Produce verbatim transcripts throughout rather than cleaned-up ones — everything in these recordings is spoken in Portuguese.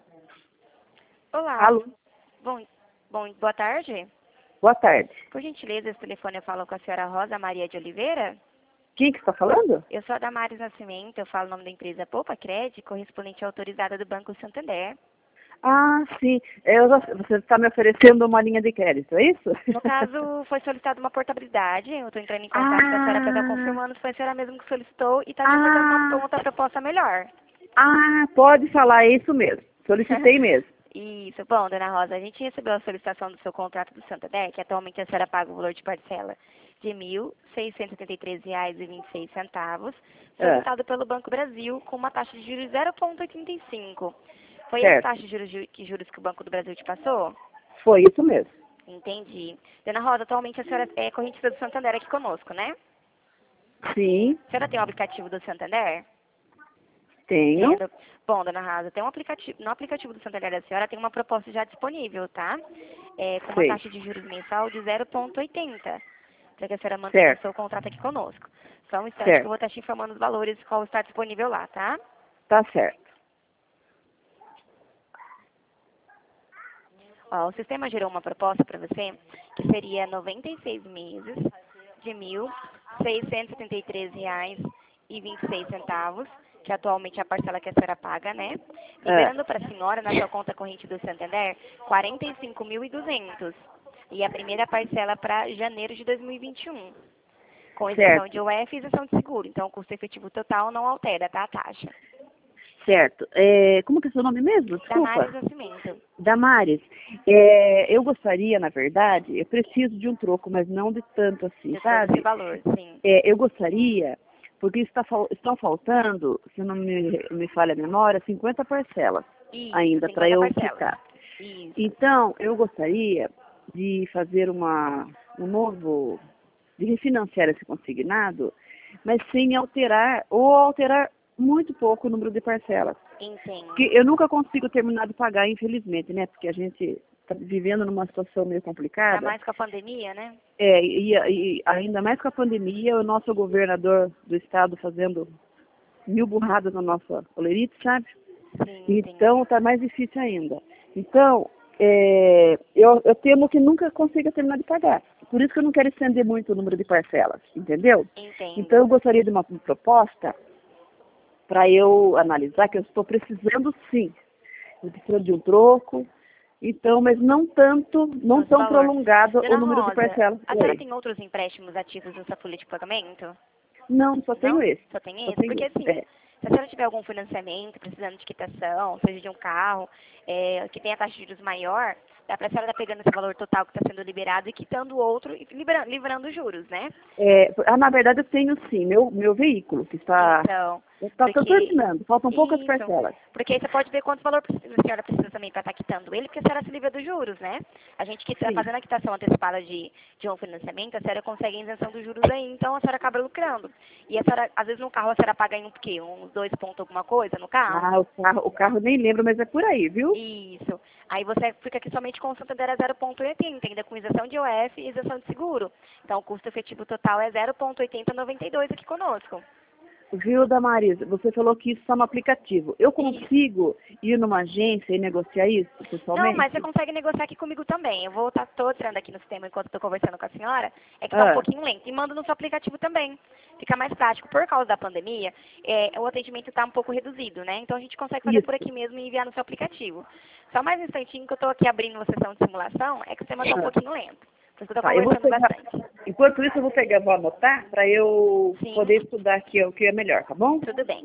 Olá, Alô, bom, bom, boa tarde. boa tarde. Por gentileza, esse telefone eu falo com a senhora Rosa Maria de Oliveira. Quem que está falando? Eu sou a Damares Nascimento, eu falo o nome da empresa Poupa Crédito, correspondente autorizada do Banco Santander. Ah, sim. Eu já- você está me oferecendo uma linha de crédito, é isso? No caso, foi solicitada uma portabilidade, eu estou entrando em contato com a senhora para estar Ah, confirmando se foi a senhora mesmo que solicitou e está de acordo com uma ah, outra proposta melhor. ah, pode falar, é isso mesmo. Solicitei mesmo. Isso. Bom, dona Rosa, a gente recebeu a solicitação do seu contrato do Santander, que atualmente a senhora paga o valor de parcela de mil seiscentos e setenta e três reais e vinte e seis centavos, Ah, solicitado pelo Banco Brasil com uma taxa de juros de zero vírgula oitenta e cinco. Foi essa certo. taxa de juros, que juros que o Banco do Brasil te passou? Foi isso mesmo. Entendi. Dona Rosa, atualmente a senhora é correntista do Santander aqui conosco, né? Sim, A senhora tem o aplicativo do Santander? tenho. Entendo. Bom, dona Rosa, tem um aplicativo, no aplicativo do Santander da senhora tem uma proposta já disponível, tá? É, com uma Sei, taxa de juros mensal de zero vírgula oitenta, para que a senhora mantenha o certo, seu contrato aqui conosco. Só um instante que eu certo. vou estar te informando os valores, qual está disponível lá, tá? Tá certo. Ó, o sistema gerou uma proposta para você que seria noventa e seis meses de mil seiscentos e setenta e três reais e vinte e seis centavos, que atualmente é a parcela que a senhora paga, né? Ah, Liberando para a senhora na sua conta corrente do Santander quarenta e cinco mil e duzentos. E a primeira parcela para janeiro de dois mil e vinte e um, com isenção de certo, U F e isenção de seguro. Então, o custo efetivo total não altera, tá? A taxa. certo. É, como que é seu nome mesmo? Damares Desculpa. Nascimento. Damares, é, eu gostaria, na verdade, eu preciso de um troco, mas não de tanto assim, De todo esse sabe? valor, sim. É, eu gostaria, porque está, fal- estão faltando, se não me, me falha a memória, cinquenta parcelas Isso, ainda para cinquenta eu parcelas. quitar. Isso. Então, eu gostaria de fazer uma, um novo, de refinanciar esse consignado, mas sem alterar, ou alterar muito pouco o número de parcelas. Porque Entendo. eu nunca consigo terminar de pagar, infelizmente, né? Porque a gente está vivendo numa situação meio Ainda complicada. mais com a pandemia, né? É, e, e ainda mais com a pandemia, o nosso governador do estado fazendo mil burradas na nossa colerite, sabe? Sim, Então entendo. está mais difícil ainda. Então, é, eu, eu temo que nunca consiga terminar de pagar. Por isso que eu não quero estender muito o número de parcelas, entendeu? Então Entendo. eu gostaria de uma proposta para eu analisar, que eu estou precisando sim. Eu estou precisando de um troco, então, mas não tanto, não Nosso tão valor. prolongado o Dona número de Rosa, parcelas. a senhora Oi. tem outros empréstimos ativos na sua folha de pagamento? Não, só tenho Não? esse. Só tem Só esse? tenho Porque esse. assim, É. se a senhora tiver algum financiamento, precisando de quitação, seja de um carro, é, que tenha taxa de juros maior, dá pra senhora estar pegando esse valor total que está sendo liberado e quitando o outro e libera- livrando os juros, né? É, ah, na verdade, eu tenho sim, meu, meu veículo, que está, Então, está porque terminando, faltam poucas isso, parcelas. porque aí você pode ver quanto valor precisa- a senhora precisa também para estar quitando ele, porque a senhora se livra dos juros, né? A gente que está Sim, fazendo a quitação antecipada de, de um financiamento, a senhora consegue a isenção dos juros aí, então a senhora acaba lucrando. E a senhora, às vezes no carro a senhora paga em um quê? Uns dois pontos alguma coisa no carro? ah, o carro, o carro nem lembro, mas é por aí, viu? Isso. Aí você fica aqui somente com o Santander a zero vírgula oitenta, ainda com isenção de O F e isenção de seguro. Então o custo efetivo total é zero vírgula oitenta noventa e dois aqui conosco. Viu, Damaris, você falou que isso está no aplicativo. Eu Isso. consigo ir numa agência e negociar isso Não, mas você pessoalmente? consegue negociar aqui comigo também. Eu vou estar tô tirando aqui no sistema enquanto estou conversando com a senhora. É que está um Ah, pouquinho lento. E mando no seu aplicativo também. Fica mais prático. Por causa da pandemia, é, o atendimento está um pouco reduzido, né? Então a gente consegue fazer por isso. aqui mesmo e enviar no seu aplicativo. Só mais um instantinho que eu estou aqui abrindo uma sessão de simulação, é que o sistema está um Ah, pouquinho lento. Por isso que eu estou tá, eu vou conversando pegar, bastante. enquanto isso eu vou pegar, vou anotar para eu Sim, poder estudar aqui o que é melhor, tá bom? tudo bem.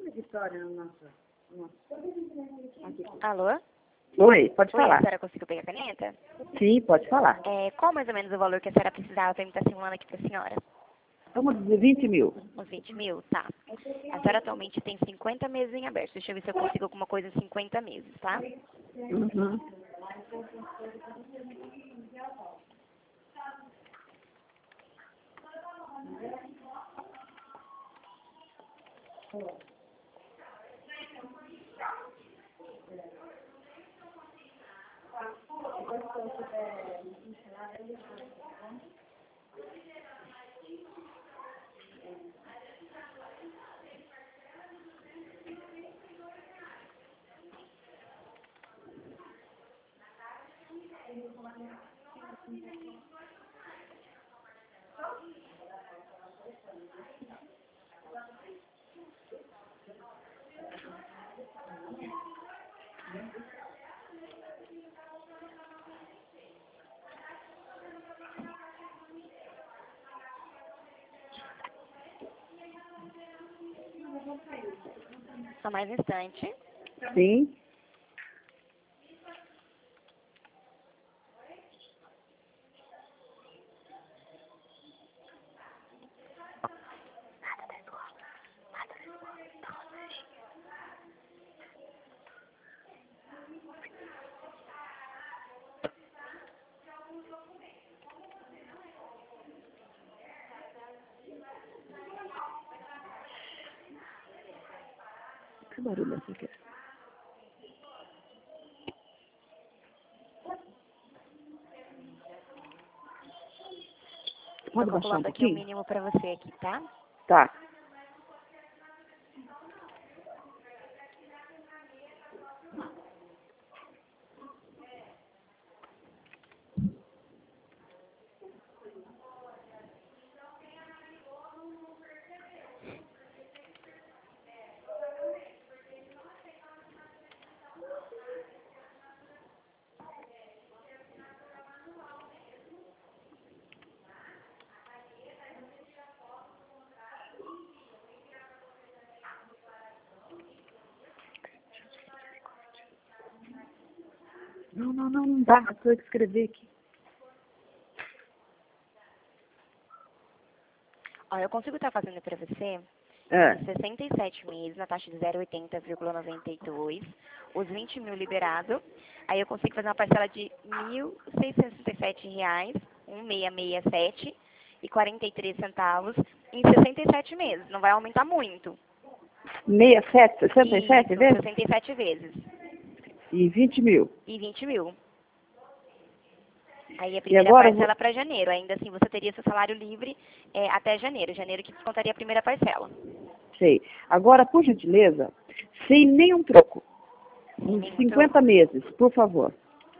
Vitória, nossa. nossa. Aqui. Alô? Oi, pode Oi, a falar. senhora conseguiu pegar a caneta? Sim, pode falar. É, qual mais ou menos o valor que a senhora precisava para mim estar simulando aqui para a senhora? Vamos dizer vinte mil. Uns vinte mil? Tá. A senhora atualmente tem cinquenta meses em aberto. Deixa eu ver se eu consigo alguma coisa em cinquenta meses, tá? Uhum. Só mais um instante. Sim. Que barulho é esse aqui? Tô Pode baixar um calculando aqui o pouquinho? mínimo para você aqui, tá? Tá. Não, não, não, não dá. Eu tenho que escrever aqui. Ó, eu consigo estar fazendo para você É. sessenta e sete meses na taxa de zero vírgula oitenta vírgula noventa e dois, os vinte mil liberado. Aí eu consigo fazer uma parcela de mil seiscentos e sessenta e sete reais, mil seiscentos e sessenta e sete e quarenta e três centavos em sessenta e sete meses. Não vai aumentar muito. sessenta e sete, sessenta e sete Isso, vezes? sessenta e sete vezes. E vinte mil. E vinte mil. Aí a E primeira agora eu vou... parcela para janeiro. Ainda assim você teria seu salário livre é, até janeiro. Janeiro que descontaria a primeira parcela. Sei. Agora, por gentileza, sem nenhum troco. Sem Uns nenhum cinquenta troco. meses, por favor.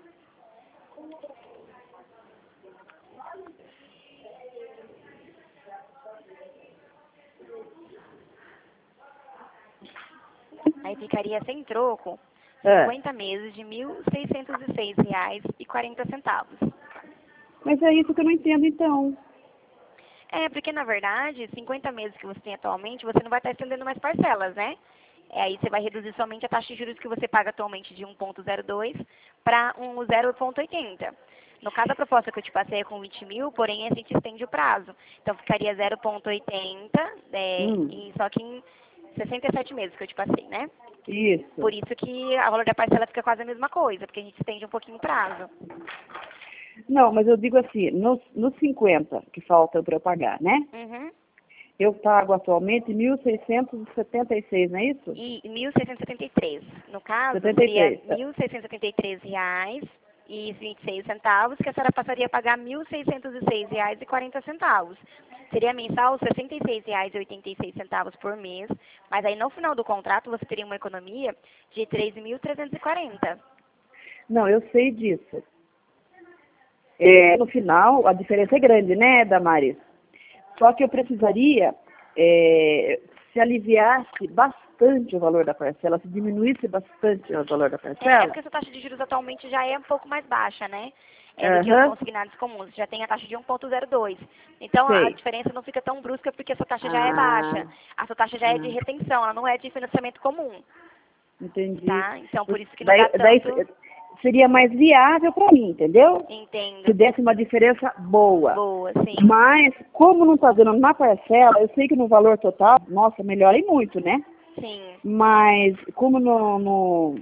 Aí ficaria sem troco, É. cinquenta meses de mil seiscentos e seis reais e quarenta centavos. Mas é isso que eu não entendo, então. É, porque na verdade, cinquenta meses que você tem atualmente, você não vai estar estendendo mais parcelas, né? É, aí você vai reduzir somente a taxa de juros que você paga atualmente de um vírgula zero dois para um zero vírgula oitenta. No caso, a proposta que eu te passei é com vinte mil, porém a gente estende o prazo. Então ficaria zero vírgula oitenta, é, Hum. em- só que em sessenta e sete meses que eu te passei, né? Isso. Por isso que a valor da parcela fica quase a mesma coisa, porque a gente estende um pouquinho o prazo. Não, mas eu digo assim, nos, nos cinquenta que faltam para eu pagar, né? Uhum. Eu pago atualmente mil seiscentos e setenta e seis, não é isso? E mil seiscentos e setenta e três. No caso, setenta e seria três. mil seiscentos e setenta e três reais e vinte e seis centavos, que a senhora passaria a pagar mil seiscentos e seis reais e quarenta centavos. Seria mensal sessenta e seis reais e oitenta e seis centavos por mês, mas aí no final do contrato você teria uma economia de três mil trezentos e quarenta. Não, eu sei disso. É, no final, a diferença é grande, né, Damaris? Só que eu precisaria é, se aliviasse bastante o valor da parcela, se diminuísse bastante o valor da É, é parcela. porque essa taxa de juros atualmente já é um pouco mais baixa, né? é, do que os Aham. consignados comuns. Já tem a taxa de um ponto zero dois. Então, a Sei. diferença não fica tão brusca porque a sua taxa já é Ah, baixa. A sua taxa já é de ah, retenção, ela não é de financiamento comum, entendi. tá? Então, por isso que não Daí, dá daí tanto... seria mais viável para mim, entendeu? Entendo. Se desse uma diferença boa. Boa, sim. Mas, como não está dando na parcela, eu sei que no valor total, nossa, melhora e muito, né? Sim. Mas, como no, no,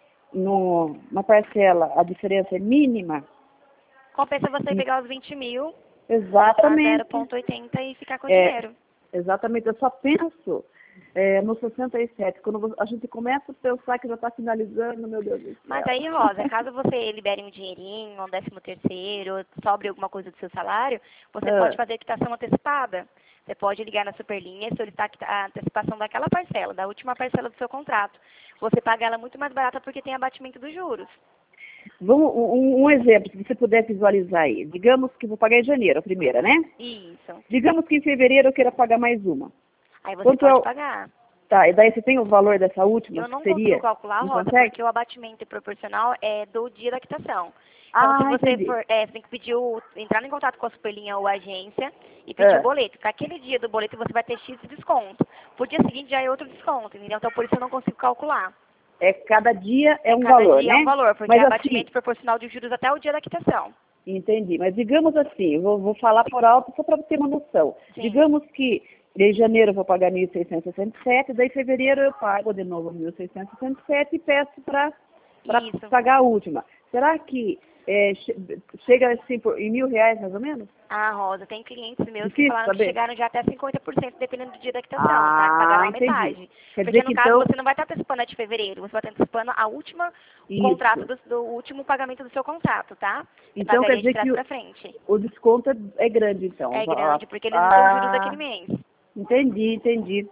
no, na parcela a diferença é mínima, Compensa você pegar os vinte mil, botar exatamente, zero ponto oitenta e ficar com o é, dinheiro. exatamente, eu só penso é, no sessenta e sete, quando vo- a gente começa a pensar que já está finalizando, meu Deus do céu. Mas aí, Rosa, caso você libere um dinheirinho, um décimo terceiro, sobre alguma coisa do seu salário, você Ah, pode fazer quitação antecipada. Você pode ligar na Superlinha e solicitar a quita- a antecipação daquela parcela, da última parcela do seu contrato. Você paga ela muito mais barata porque tem abatimento dos juros. vamos, um, um exemplo, se você puder visualizar aí. Digamos que vou pagar em janeiro, a primeira, né? Isso. Digamos que em fevereiro eu queira pagar mais uma. Aí você Quanto é pode o... pagar. Tá, e daí você tem o valor dessa última, Eu que não seria? consigo calcular, Não Rosa, consegue? porque o abatimento proporcional é do dia da quitação. Então, se Ah, você entendi. for, é, você tem que pedir o, entrar em contato com a Superlinha ou a agência e pedir o Ah, boleto. Para aquele dia do boleto você vai ter X de desconto. Por dia seguinte já é outro desconto, entendeu? Então, por isso eu não consigo calcular. é, cada dia é um Cada valor, dia né? é um valor, porque Mas é assim, abatimento proporcional de juros até o dia da quitação. entendi. Mas digamos assim, eu vou, vou falar por alto só para ter uma noção. Sim. Digamos que em janeiro eu vou pagar mil seiscentos e sessenta e sete, daí em fevereiro eu pago de novo mil seiscentos e sessenta e sete e peço para Isso. pagar a última. Será que é, che- chega assim por, em mil reais mais ou menos? Ah, Rosa, tem clientes meus que Difícil falaram que saber. chegaram já até cinquenta por cento, dependendo do dia da quitação, tá? Que Ah, pagaram a entendi. metade. Quer Porque dizer no que caso então, você não vai estar antecipando a de fevereiro, você vai estar antecipando a última contrato isso. do, do último pagamento do seu contrato, tá? Você Então quer pagaria de dizer trás que o, para frente. o desconto é, é grande então. É Ah, grande, porque eles usam os juros daquele ah, mês. entendi, entendi.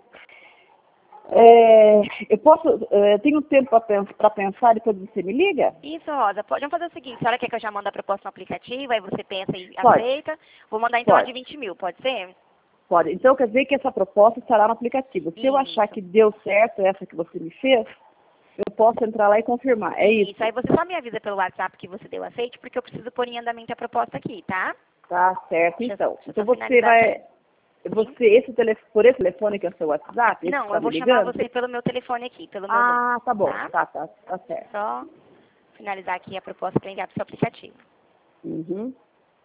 É, eu posso, é, tenho tempo para pensar, depois você me liga? Isso, Rosa. Pode, vamos fazer o seguinte, a senhora quer que eu já mande a proposta no aplicativo, aí você pensa e Pode, aceita. Vou mandar então a pode, de vinte mil, pode ser? pode. Então quer dizer que essa proposta estará no aplicativo. Se eu achar Isso. que deu certo essa que você me fez, eu posso entrar lá e confirmar. É isso? Isso, aí você só me avisa pelo WhatsApp que você deu aceite, porque eu preciso pôr em andamento a proposta aqui, tá? Tá certo, Deixa eu- então. deixa eu Então só você finalizar aqui. vai, você, esse telefone, por esse telefone que é o seu WhatsApp, esse que Não, está eu me vou chamar ligando? você pelo meu telefone aqui, pelo meu número, Ah, tá bom, tá? tá, tá, tá certo. Só finalizar aqui a proposta para enviar para o seu aplicativo. Uhum.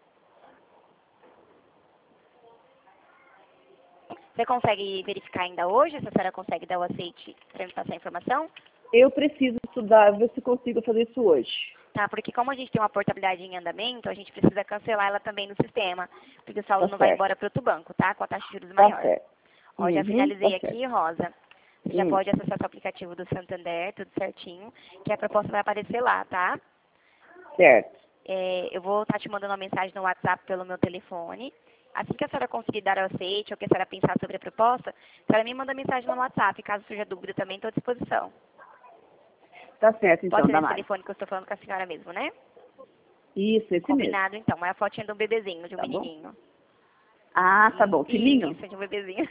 Você consegue verificar ainda hoje? Se a senhora consegue dar o aceite para me passar a informação? Eu preciso estudar, ver se consigo fazer isso hoje. Tá, porque como a gente tem uma portabilidade em andamento, a gente precisa cancelar ela também no sistema, porque o saldo Tá não vai certo, embora para outro banco, tá? Com a taxa de juros tá maior. certo. Ó, já Uhum, finalizei tá aqui, certo. Rosa. Você já Hum, pode acessar o aplicativo do Santander, tudo certinho, que a proposta vai aparecer lá, tá? certo. É, eu vou estar te mandando uma mensagem no WhatsApp pelo meu telefone. Assim que a senhora conseguir dar o aceite ou que a senhora pensar sobre a proposta, a senhora me manda mensagem no WhatsApp. Caso surja dúvida também, estou à disposição. Tá certo, então, Pode ser nesse Damares. telefone que eu estou falando com a senhora mesmo, né? Isso, esse mesmo. Combinado, então. É a fotinha de um bebezinho, de um Tá bom? menininho. Ah, tá bom. Filhinho? Isso, de um bebezinho.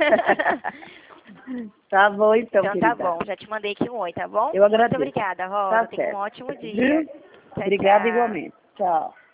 Tá bom, então, Então tá querida. bom, já te mandei aqui um oi, tá bom? Eu Muito agradeço. obrigada, Rosa. Tá Tenha um certo. ótimo dia. Viu? Tchau, Obrigada tchau. igualmente. Tchau.